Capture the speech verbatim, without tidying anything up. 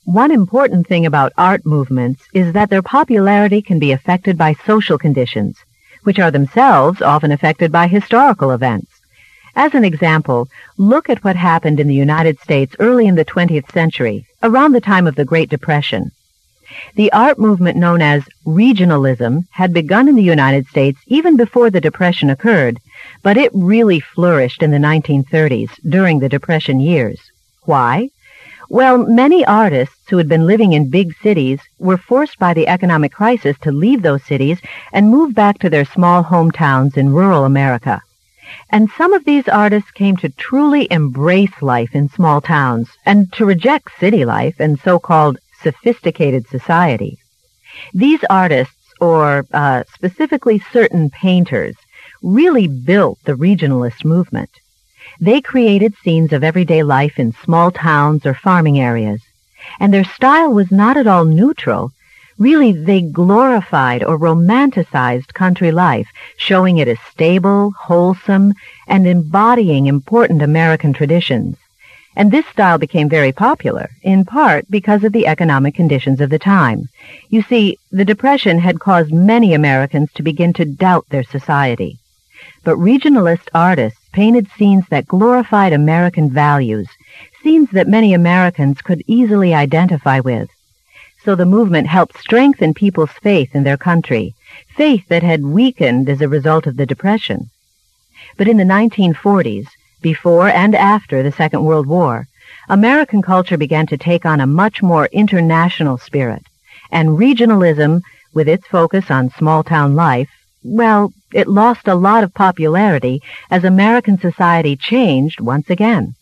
One important thing about art movements is that their popularity can be affected by social conditions, which are themselves often affected by historical events. As an example, look at what happened in the United States early in the twentieth century, around the time of the Great Depression. The art movement known as regionalism had begun in the United States even before the Depression occurred, but it really flourished in the nineteen thirties, during the Depression years. Why? Well, many artists who had been living in big cities were forced by the economic crisis to leave those cities and move back to their small hometowns in rural America. And some of these artists came to truly embrace life in small towns and to reject city life and so-called sophisticated society. These artists, or uh, specifically certain painters, really built the regionalist movement. They created scenes of everyday life in small towns or farming areas, and their style was not at all neutral. Really, they glorified or romanticized country life, showing it as stable, wholesome, and embodying important American traditions. And this style became very popular, in part because of the economic conditions of the time. You see, the Depression had caused many Americans to begin to doubt their society. But regionalist artists painted scenes that glorified American values, scenes that many Americans could easily identify with. So the movement helped strengthen people's faith in their country, faith that had weakened as a result of the Depression. But in the nineteen forties, before and after the Second World War, American culture began to take on a much more international spirit, and regionalism, with its focus on small-town life, well, it lost a lot of popularity as American society changed once again.